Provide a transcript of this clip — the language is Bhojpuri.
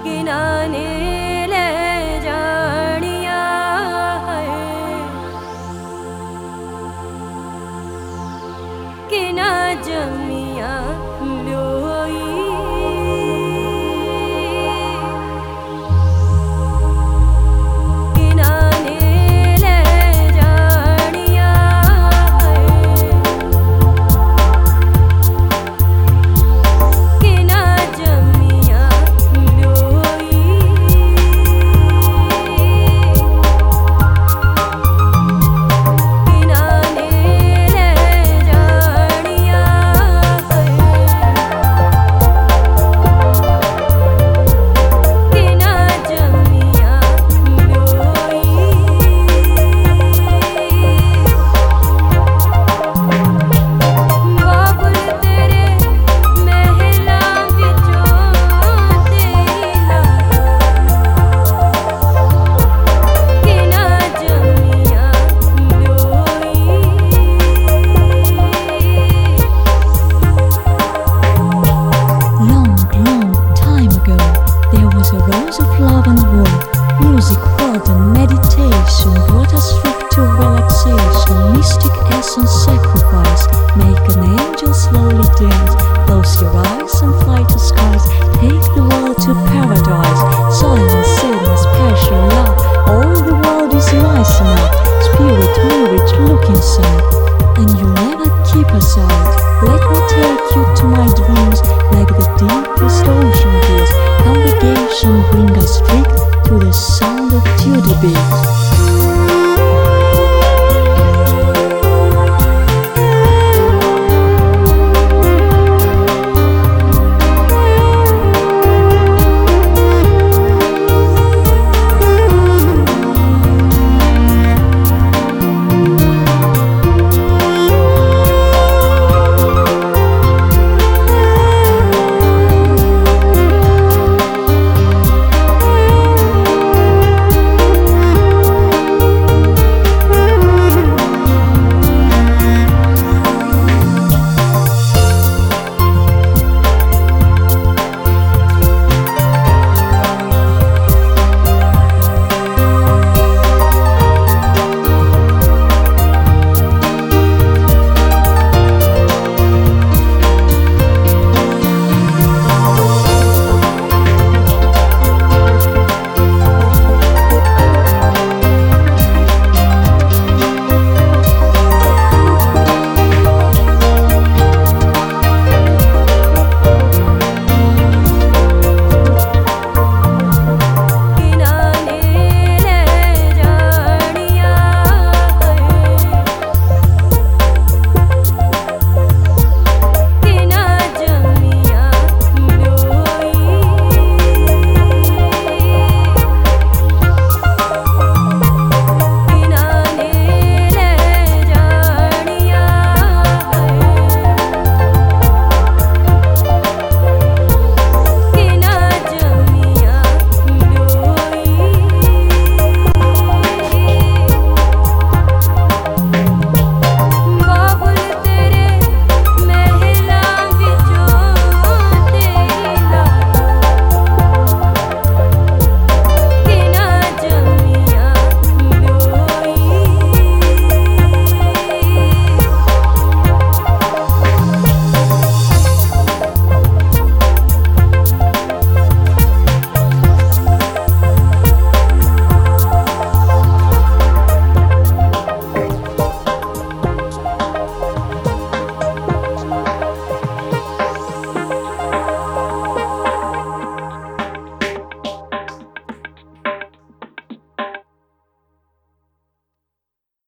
किनाने ले जानिया है किना जमिया ब्योई किनाने ले जानिया है किना जमिया ब्योई किनाने ले जानिया है किना जमिया ब्योई बाबुल तेरे महला विचों तेरी लागा किना Jamia ब्योई Long, long time ago, there was a rose of love and war. Music, thought, and meditation brought us through to relaxation. Mystic essence, sacrifice. Make an angel slowly dance. Close your eyes and fly to skies. Take the world to paradise. Silence, sadness, passion, love. All the world is nice enough. Spirit, mirage, look inside. And you'll never keep aside. Let me take you to my dreams, like the deepest ocean feels. Congregation bring us straight to the sound of Tudor beat.